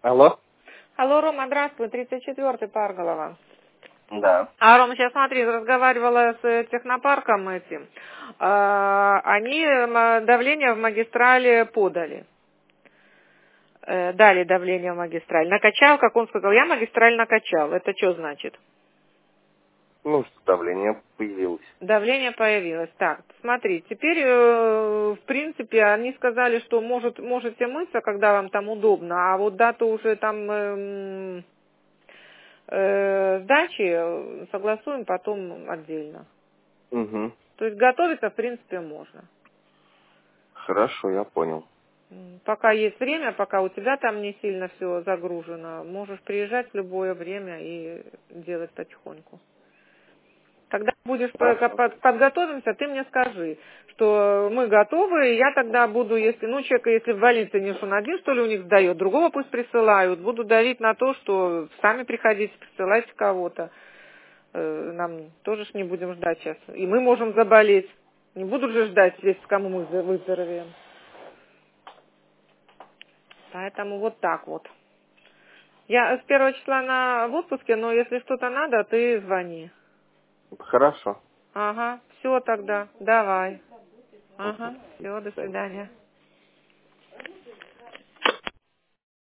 Алло? Алло, Рома, здравствуй, 34-й Парголова. Да. Рома, сейчас смотри, разговаривала с технопарком этим. Они давление в магистрали подали. Дали давление в магистраль. Накачал, как он сказал, я магистраль накачал. Это что значит? Ну, что давление появилось. Давление появилось. Так, смотри, теперь, в принципе, они сказали, что можете мыться, когда вам там удобно, а вот дату уже там сдачи согласуем потом отдельно. Угу. То есть готовиться, в принципе, можно. Хорошо, я понял. Пока есть время, пока у тебя там не сильно все загружено, можешь приезжать в любое время и делать потихоньку. Когда будешь Хорошо. подготовимся, ты мне скажи, что мы готовы, и я тогда буду, если, человек, если в больнице не он один, что ли, у них сдает, другого пусть присылают, буду давить на то, что сами приходите, присылайте кого-то. Нам тоже ж не будем ждать сейчас. И мы можем заболеть. Не будут же ждать здесь, кому мы выздоровеем. Поэтому вот так вот. Я с 1 числа в отпуске, но если что-то надо, ты звони. Хорошо. Ага, все тогда, давай. Ага, все, до свидания.